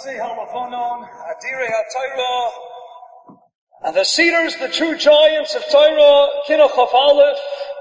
Motzi Halavonon, Adire HaTorah, and the cedars, the true giants of Torah, Kinuch Aleph,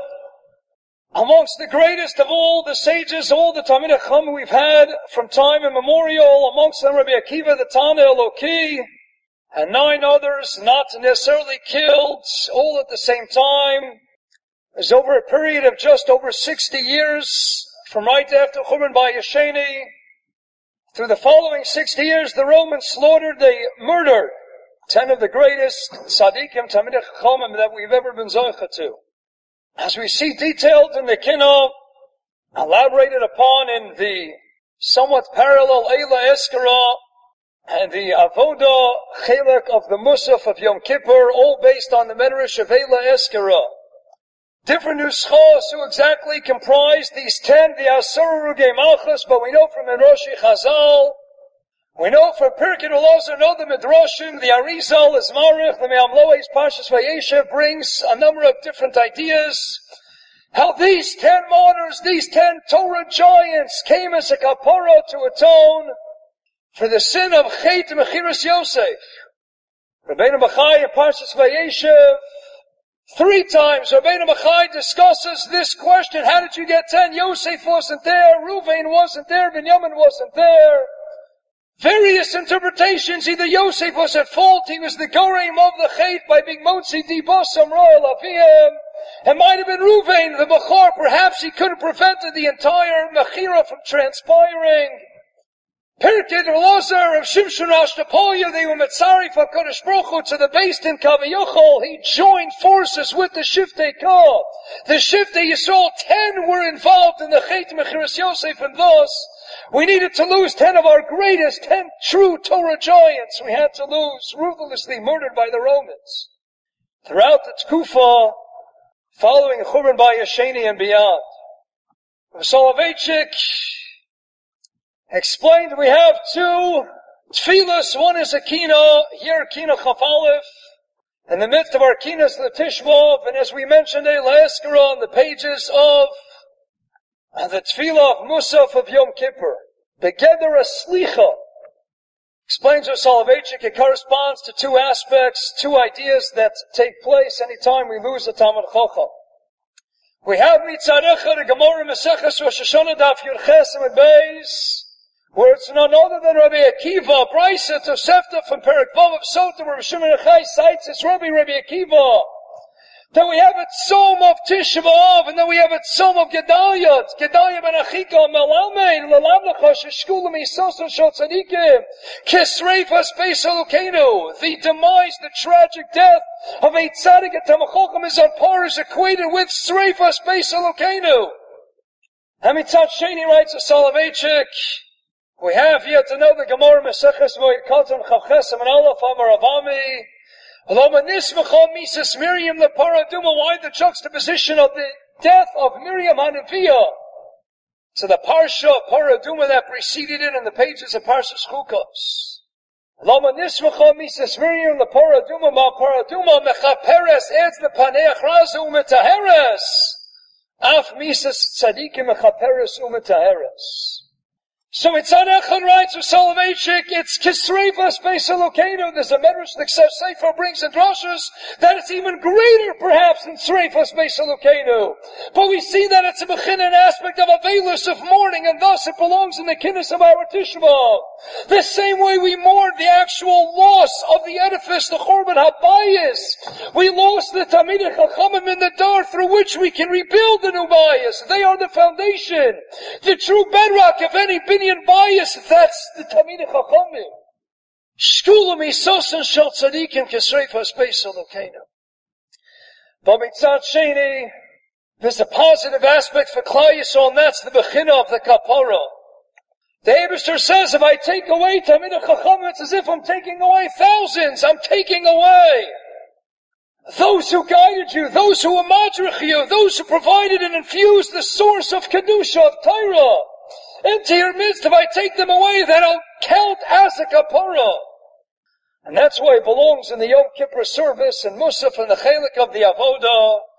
amongst the greatest of all the sages, all the Talmidei Chacham we've had from time immemorial, amongst them Rabbi Akiva, the Tana Eloki, and 9 others not necessarily killed, all at the same time. It was over a period of just over 60 years, from right after Churban Bayesheni. Through the following 60 years, the Romans they murdered 10 of the greatest tzaddikim, Talmidei Chachamim that we've ever been zocheh to. As we see detailed in the Kinnah, elaborated upon in the somewhat parallel Eila Eskara, and the Avodah Chelek of the Musaf of Yom Kippur, all based on the Medrash of Eila Eskara. Different nuschos who exactly comprise these 10, the Asar Rugei Malchus, but we know from Roshi Chazal, we know from Pirkei Elazar, know the Midrashim, the Arizal, Izmarich, the Me'am Lois, Pashas Vayeshev brings a number of different ideas. How these 10 martyrs, these 10 Torah giants came as a kapara to atone for the sin of Chet Mechiras Yosef. Rabbeinu Bachai in Pashas Vayeshev, 3 times Rabbeinu Bachai discusses this question. How did you get 10? Yosef wasn't there, Reuven wasn't there, Binyamin wasn't there. Various interpretations. Either Yosef was at fault, he was the Goreim of the Chet by being Motzi Dibasam Royal Aviyim. It might have been Reuven, the Bachar, perhaps he could have prevented the entire Mechira from transpiring. Pirkei Elazar of Shimshon Ashtapolya, they were Metzarif HaKadosh Baruch Hu to the Beis Din Kaviyachol. He joined forces with the Shiftei Kah. The Shiftei Yisrael, 10 were involved in the Chet Mechiras Yosef, and thus we needed to lose 10 of our greatest, 10 true Torah giants. We had to lose, ruthlessly murdered by the Romans. Throughout the Tkufa, following Churban Bayesheni and beyond, Soloveitchik explained we have 2 tefillas. One is a kina, here kina Chaf Aleph, in the midst of our kinas L'Tishbov, and as we mentioned, Eila Eskara on the pages of the tefillah of Musaf of Yom Kippur. Begeder a slicha. Explains to Soloveitchik, it corresponds to 2 aspects, 2 ideas that take place anytime we lose a Talmid Chacham. We have Mitzarecha, the Gemara Maseches Rosh Hashanah Daf Yud Ches Amud Beis, where it's none other than Rabbi Akiva, Brisa Tosefta from Perek Vav of Sota, where Shimon Achai cites it's Rabbi Akiva. Then we have a Tzom of Tisha B'Av, and then we have a Tzom of Gedalia. It's Gedalia ben Achika, Melalmein, Lelamlecha, Sheshkulam, Isoso, Shal Tzadikim, Kisreifas Beis Elokeinu. The demise, the tragic death of a Tzadik at Tamachochem is on par, is equated with Sreifas Beis Elokeinu. Hamitzat Sheni writes to Soloveitchik, we have yet another Gemara Maseches Moed Katan Chavchesem and Aleph Amar Avami. Mises Miriam the Paraduma, why the juxtaposition of the death of Miriam Hanaviyah? So the Parsha Paraduma that preceded it in the pages of Parshas Chukos. Lama Nismacha Mises Miriam the Paraduma Ma Paraduma Mechaperes adds the Paneach Razu Umetaheres. Af Mises Tzadikim Mechaperes Umetaheres. So it's Echad writes of Soloveitchik, it's Kisreivas Beis Elokeinu. There's a Medrash that Sefer brings in drashas that it's even greater perhaps than Sreifas Beis Elokeinu. But we see that it's a Bechinan aspect of Avelus of mourning, and thus it belongs in the Kinnis of our Tisha B'Av. The same way we mourn the actual loss of the edifice, the Churban HaBayis. We lost the Talmidei Chachamim in the door through which we can rebuild the new Bayis. They are the foundation, the true bedrock of any Binyan Bayis. That's the Talmidei Chachamim. Shkulam Isosan Shel Tzadikim Kisreifas Beis Elokeinu. But Mitzat Sheni, there's a positive aspect for Klal Yisrael, and that's the Bechina of the Kapara. The Eibishter says, if I take away Talmidei Chachamim, it's as if I'm taking away thousands. I'm taking away those who guided you, those who amadrich you, those who provided and infused the source of Kedusha, of Torah, into your midst. If I take them away, that'll count as a kapara. And that's why it belongs in the Yom Kippur service and Musaf and the Chelik of the Avodah.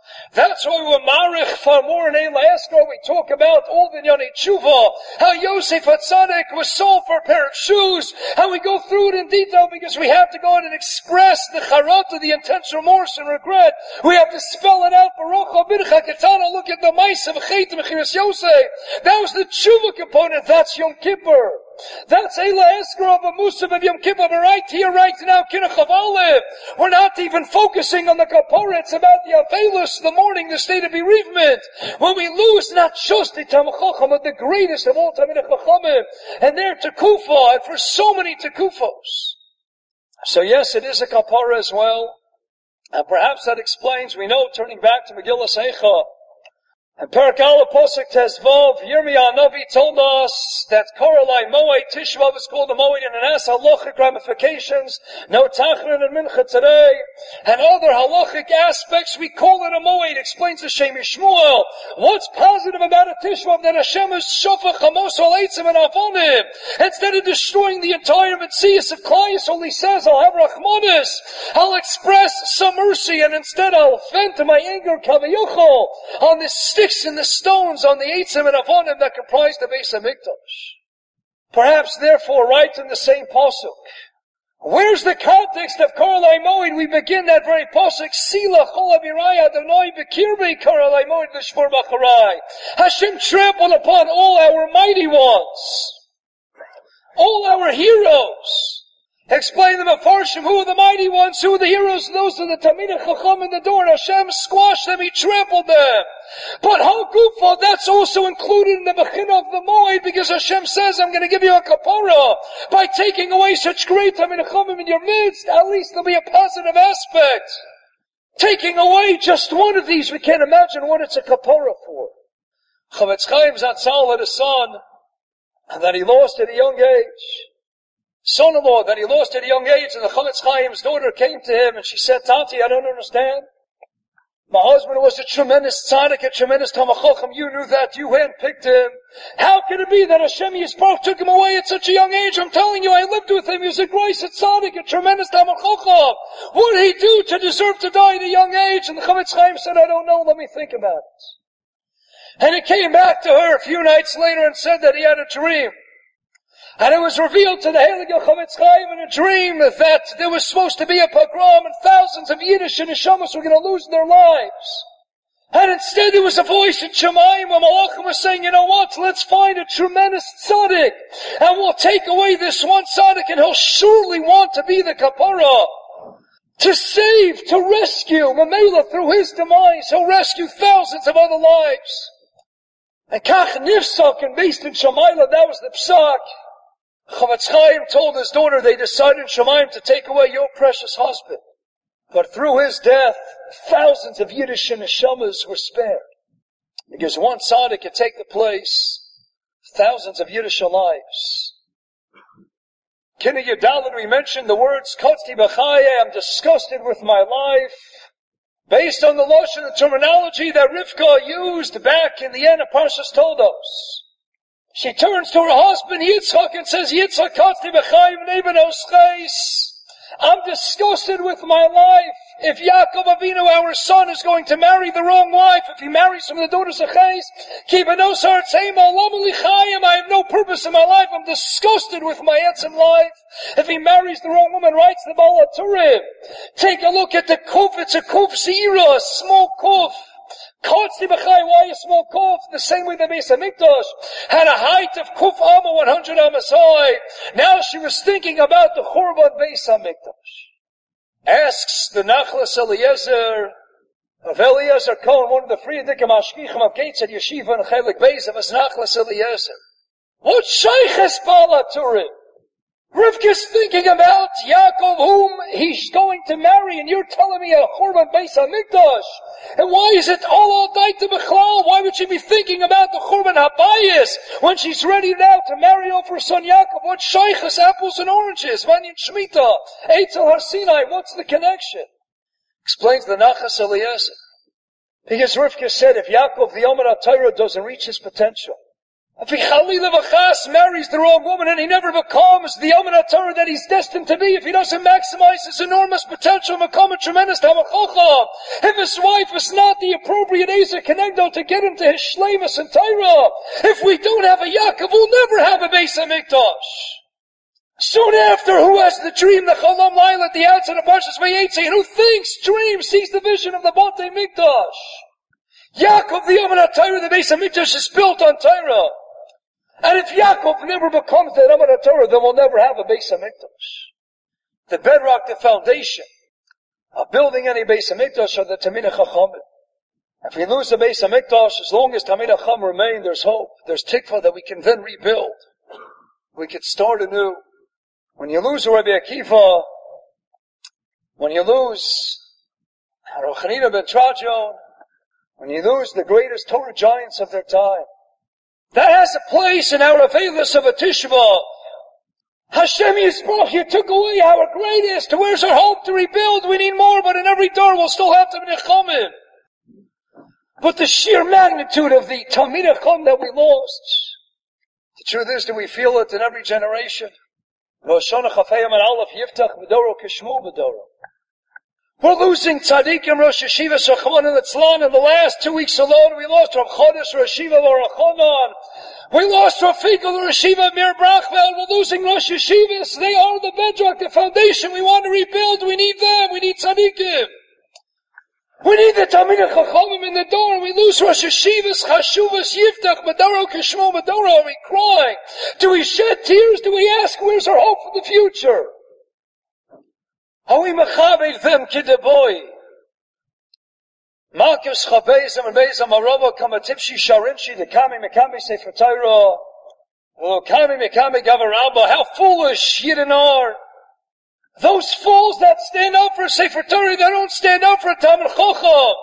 That's why we're marich far more in Eila Esra. We talk about all the Yoni Tshuva, how Yosef HaTzadik was sold for a pair of shoes, how we go through it in detail because we have to go out and express the charata, the intense remorse and regret. We have to spell it out. Baruch HaBircha Ketana, look at the Maisa of Chet Mechinas Yosef. That was the Tshuva component. That's Yom Kippur. That's Eila Esra of a Musaf of Yom Kippur. But right here, right now, Kinuch of Olive, we're not even focusing on the Kapara. It's about the Avelus, the mourning, the state of bereavement. When we lose not just the Talmid Chacham, but the greatest of all Talmidei Chachamim, and their Tekufa, and for so many Tekufos. So yes, it is a Kapara as well. And perhaps that explains, we know, turning back to Megillas Eicha, and Perek Aleph Posuk Tezvav, Yirmiyah Navi told us that Koralai Moed Tishvav is called a Moed, and it has halachic ramifications. No Tachrin and Mincha today, and other halachic aspects. We call it a Moed. Explains the Shem Yishmuel. What's positive about a Tishvav? That Hashem is Shofach Chamos Al Eitzim and Avonim. Instead of destroying the entire Metzias of Klal Yisrael, he says, I'll have Rachmanis. I'll express some mercy, and instead I'll vent my anger Kavayuchol on the sticks and the stones, on the Eitzim and Avonim that comprise the Beis HaMikdash. Perhaps, therefore, right in the same pasuk. Where's the context of Koralai Moed? We begin that very pasuk, Sila Chol Abirai Adonai B'Kirbi Koralai Moed L'Shmor B'Charai. Hashem trampled upon all our mighty ones, all our heroes. Explain them at Farshim, who are the mighty ones, who are the heroes, those are the Talmidei Chacham in the door. Hashem squashed them, He trampled them. But Hagufa, that's also included in the Bechina of the Moed, because Hashem says, I'm going to give you a kapara. By taking away such great Talmidei Chacham in your midst, at least there'll be a positive aspect. Taking away just one of these, we can't imagine what it's a kapara for. Chavetz Chaim Zatzal had a son that he lost at a young age. Son-in-law that he lost at a young age, and the Chavetz Chaim's daughter came to him and she said, Tati, I don't understand. My husband was a tremendous tzaddik, a tremendous Talmid Chacham. You knew that. You handpicked him. How could it be that Hashem Yisparach took him away at such a young age? I'm telling you, I lived with him. He was a grace tzaddik, a tremendous Talmid Chacham. What did he do to deserve to die at a young age? And the Chavetz Chaim said, I don't know. Let me think about it. And he came back to her a few nights later and said that he had a dream. And it was revealed to the Heilige Chavetz Chaim in a dream that there was supposed to be a pogrom and thousands of Yiddish and Neshamas were going to lose their lives. And instead there was a voice in Shemayim where Malachim was saying, you know what, let's find a tremendous tzaddik and we'll take away this one tzaddik and he'll surely want to be the kapara. To save, to rescue, Mamela through his demise, he'll rescue thousands of other lives. And Kach Nifsak and based in Shemayla, that was the psak. Chavetz Chaim told his daughter they decided in Shemayim to take away your precious husband. But through his death, thousands of Yiddish and Neshamas were spared. Because one tzaddik could take the place, thousands of Yiddish lives. Kina Yudalad, we mentioned the words, Kotzti B'chaye, I'm disgusted with my life. Based on the Lashon, the terminology that Rivka used back in the end of Parshas Toldos. She turns to her husband Yitzchak and says, Yitzchak Kotzti B'chaye v'nei b'noschais. I'm disgusted with my life. If Yaakov Avinu, our son, is going to marry the wrong wife, if he marries some of the daughters of Ches, I have no purpose in my life. I'm disgusted with my etzem life. If he marries the wrong woman, writes the Baal HaTurim. Take a look at the kuf. It's a kuf seira, a small kuf. Kotzti B'chai, why a small kuf? The same way the Beis HaMikdash had a height of kuf amma, 100 amas high. Now she was thinking about the Churban Beis HaMikdash. Asks the Nachlas Eliezer of Eliezer Cohen, one of the Frierdiker Mashgichim of Gates at Yeshiva and Chelik Beis of his Nachlas Eliezer. What sheiches Baal HaTurim? Rivka's thinking about Yaakov, whom he's going to marry, and you're telling me a Churban Beis HaMikdash. And why is it all daita b'chlal? Why would she be thinking about the Churban Habayis when she's ready now to marry off her son Yaakov? What sheiches apples and oranges? Vanyan Shemitah, Eitzel Har Sinai. What's the connection? Explains the Nachas Eliezer. Because Rivka said, if Yaakov, the Omer HaTorah, doesn't reach his potential, If he Chalila V'chas marries the wrong woman and he never becomes the Omen HaTorah that he's destined to be, if he doesn't maximize his enormous potential and become a tremendous Talmid Chacham, if his wife is not the appropriate Ezer Kenegdo to get him to his Shleimus and Torah, if we don't have a Yaakov, we'll never have a Beis HaMikdash. Soon after, who has the dream, the Cholam Laila at the outset of Parshas Vayetze, and who thinks, dreams, sees the vision of the Batei Mikdash? Yaakov, the Omen HaTorah, the Beis HaMikdash is built on Torah. And if Yaakov never becomes the Omen HaTorah, then we'll never have a Beis HaMikdash. The bedrock, the foundation of building any Beis HaMikdash are the Tamid Chachamim. If we lose the Beis HaMikdash, as long as Tamid Chacham remain, there's hope. There's tikva that we can then rebuild. We can start anew. When you lose Rabbi Akiva, when you lose Rav Chanina ben Trajan, when you lose the greatest Torah giants of their time, that has a place in our Avelis of a Tisha B'Av. Hashem Yisparach, you took away our greatest. Where's our hope to rebuild? We need more, but in every door we'll still have Talmid Chachamim. But the sheer magnitude of the Talmid Chacham that we lost, the truth is that we feel it in every generation. Rosh Hashanah Chafayim and Aleph Yiftach B'Doro Kishmu B'Doro. We're losing tzaddikim, Rosh Hashiva, Shachman and Litzlan. In the last 2 weeks alone, we lost Rav Chodesh, Rosh Hashiva, Lorachonon. We lost Rav Finkel, Rosh Hashiva, Mir Brachvel. We're losing Rosh Hashivas. They are the bedrock, the foundation. We want to rebuild. We need them. We need tzaddikim. We need the Talmid Chachamim in the door. We lose Rosh Hashivas, Chashuvas, Yiftach, B'Doro, Kishmo, B'Doro. Are we crying? Do we shed tears? Do we ask, where's our hope for the future? Are we mechabev them kideboy? Malchus chabezim and bezim arova kamatipshi sharinshi the kami mekami sefer Torah. Lo kami mekami gavarabba. How foolish Yidden are. Those fools that stand up for sefer Torah, they don't stand up for Talmid Chacham.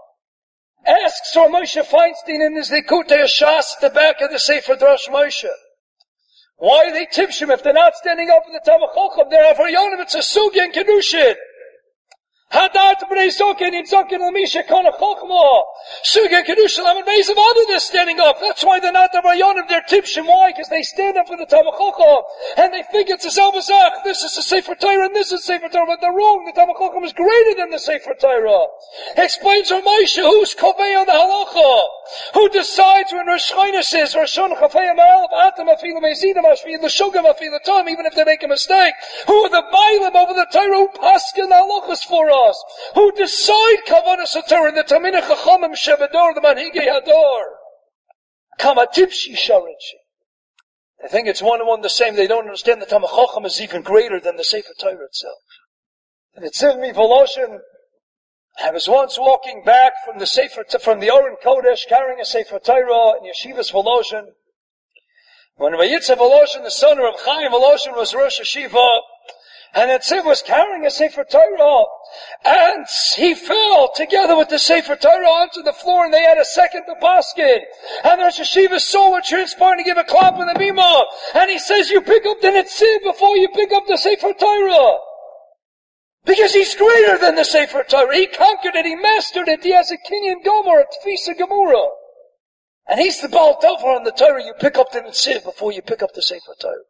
Asks Rav Moshe Feinstein in his Likutei Shas at the back of the Sefer Drash Moshe. Why are they tipshim if they're not standing up for the Talmid Chacham? They're Avaryonim, it's a Sugya and Kedushin. Hadat b'nei Zokin in Zokin l'misha kana chachma. Sugya and Kedushin l'amid beis of other they're standing up. That's why they're not Avaryonim, they're tipshim. Why? Because they stand up for the Talmid Chacham. And they think it's a Zelbazach. This is a Sefer Torah and this is Sefer Torah. But they're wrong. The Talmid Chacham is greater than the Sefer Torah. Explains Rav Moshe, who's Kovei on the Halacha? Who decides when Rosh Chodesh is Rosh Hashanah Chafayim Aleph Atam Afilu Mezidim Ashvi L'Shugam Afilu Tom, even if they make a mistake? Who are the Bailim over the Torah who paskin the halachas for us? Who decide Kavanas HaTorah and the Talmid Chachamim Shebedor, the Manhigei Hador? Kamatipshi Sharinshi. They think it's one and one the same. They don't understand the Talmid Chacham is even greater than the Sefer Torah itself. And it's in me Voloshin. I was once walking back from the Oren Kodesh, carrying a Sefer Torah in Yeshivas Voloshin. When Vayitza Voloshin, the son of Chaim Voloshin, was Rosh Hashiva, and Netziv was carrying a Sefer Torah, and he fell together with the Sefer Torah onto the floor, and they had a second to paskin. And Rosh Hashiva saw what transpired to give a clap in the bima, and he says, you pick up the Netziv before you pick up the Sefer Torah. Because he's greater than the Sefer Torah. He conquered it, he mastered it, he has a Kinyan Gomer, a Tfisa Gemura. And he's the Baal Dover on the Torah. You pick up the Netziv before you pick up the Sefer Torah.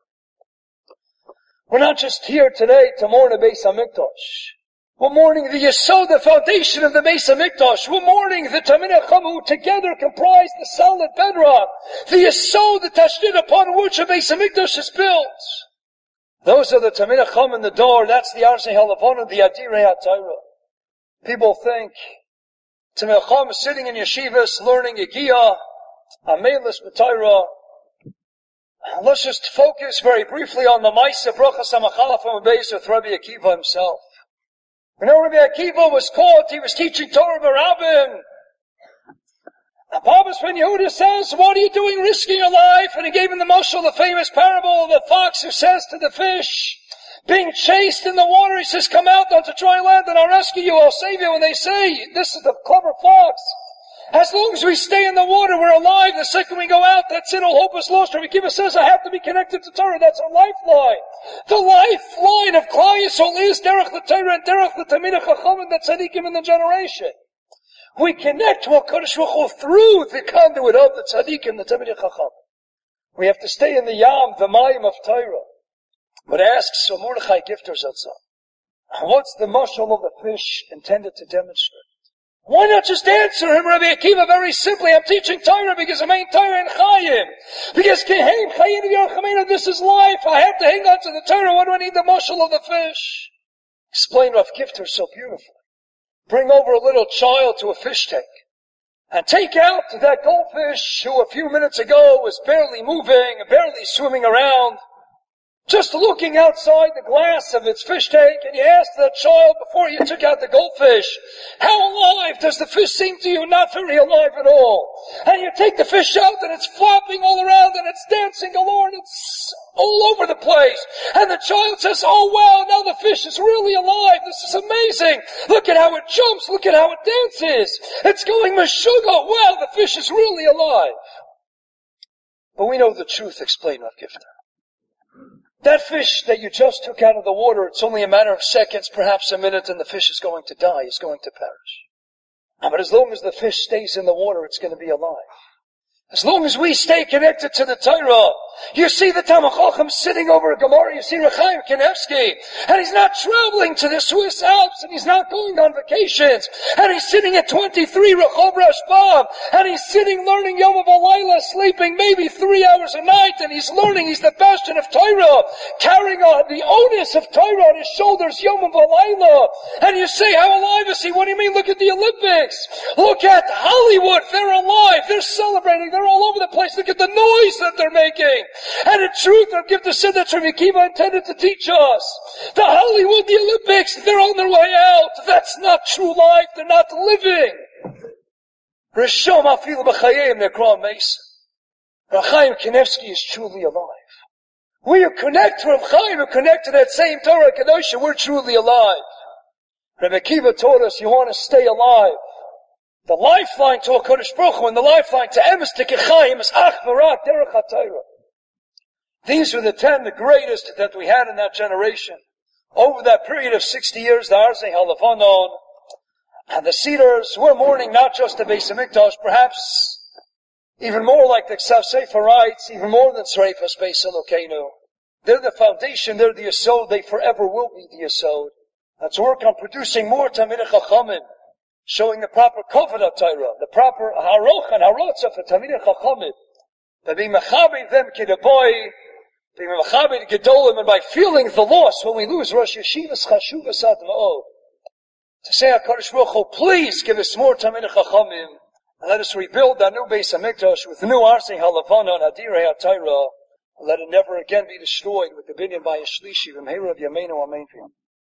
We're not just here today to mourn the Beis HaMikdash. We're mourning the Yesod, the foundation of the Beis HaMikdash. We're mourning the Talmid Chacham who together comprise the solid bedrock. The Yesod, the Tashdid upon which the Beis HaMikdash is built. Those are the Talmid Chacham in the door. That's the Arsei Halavon, the Adirei HaTorah. People think Talmid Chacham is sitting in yeshivas, learning Yegiyah, Amelis B'Torah. Let's just focus very briefly on the Maisa Brachas HaMachalaf HaMabeis with Rabbi Akiva himself. You know, Rabbi Akiva was called, he was teaching Torah B'Rabbin. And Pabas Ben Yehuda says, what are you doing risking your life? And he gave him the mashal, the famous parable of the fox who says to the fish, being chased in the water, he says, come out onto dry land and I'll rescue you, I'll save you. And they say, this is the clever fox. As long as we stay in the water, we're alive. The second we go out, that's it, all hope is lost. Rabbi Akiva says, I have to be connected to Torah. That's our lifeline. The lifeline of Klal Yisrael is Derech the Torah and Derech the Talmid Chacham and the Tzadikim in the generation. We connect to HaKadosh Baruch Hu through the conduit of the Tzaddik and the Talmid Chacham. We have to stay in the Yam, the Mayim of Torah. But asks, so Mordechai Gifter Zatzah, what's the mashal of the fish intended to demonstrate? Why not just answer him, Rabbi Akiva, very simply? I'm teaching Torah because I mean Torah and Chayim. Because Kehem, Chayim, Yerchameinu, this is life. I have to hang on to the Torah. What do I need the mashal of the fish? Explain Rav Gifter so beautifully. Bring over a little child to a fish tank and take out that goldfish who a few minutes ago was barely moving, barely swimming around, just looking outside the glass of its fish tank, and you ask that child before you took out the goldfish, how alive does the fish seem to you? Not very alive at all. And you take the fish out and it's flopping all around and it's dancing galore and it's all over the place. And the child says, oh wow, now the fish is really alive. This is amazing. Look at how it jumps. Look at how it dances. It's going meshuga. Wow, the fish is really alive. But we know the truth, explained Rav Gifter. That fish that you just took out of the water, it's only a matter of seconds, perhaps a minute, and the fish is going to die, is going to perish. But as long as the fish stays in the water, it's going to be alive. As long as we stay connected to the Torah, you see the Talmid Chacham sitting over a Gemara, you see Rechaim Kanevsky, and he's not traveling to the Swiss Alps, and he's not going on vacations, and he's sitting at 23 Rehov Rashbam, and he's sitting learning Yom V'Layla, sleeping maybe 3 hours a night, and he's learning, he's the bastion of Torah, carrying on the onus of Torah on his shoulders, Yom V'Layla, and you say, how alive is he? What do you mean? Look at the Olympics. Look at Hollywood. They're alive. They're celebrating. They're all over the place. Look at the noise that they're making. And in truth, Rav Gifter said that Rabbi Akiva intended to teach us. The Hollywood, the Olympics, they're on their way out. That's not true life. They're not living. Rishon afilu b'chayim nekra Mason. Rav Chaim Kanevsky is truly alive. We who connect to Rav Chaim, who connect to that same Torah Kedosha, we're truly alive. Rabbi Akiva taught us you want to stay alive. The lifeline to HaKadosh Baruch Hu and the lifeline to Emes to Kechayim is Ach V'Rak Derech HaTorah. These were the 10, the greatest that we had in that generation. Over that period of 60 years, the Arzei HaLevanon and the Cedars were mourning not just the Beis HaMikdash, perhaps even more like the Ksav Sefer writes, even more than Tzreifas Beis Elokeinu. They're the foundation, they're the Yesod, they forever will be the Yesod. Let's work on producing more Talmidei Chachamim, showing the proper Kovod HaTorah, the proper Haroch and Harotza for Talmidei Chachamim. By being Mechaber them Kedaboi, being Mechaber Gedolim, and by feeling the loss when we lose Rosh Yeshivas Chashuvas Ad Ma'od. To say HaKadosh Baruch Hu, please give us more Talmidei Chachamim, and let us rebuild our new Beis HaMikdash with new Arzei HaLevanon, Adirei HaTorah, and let it never again be destroyed with the binyan by a Shlishi, V'mheira of Yameinu Amen.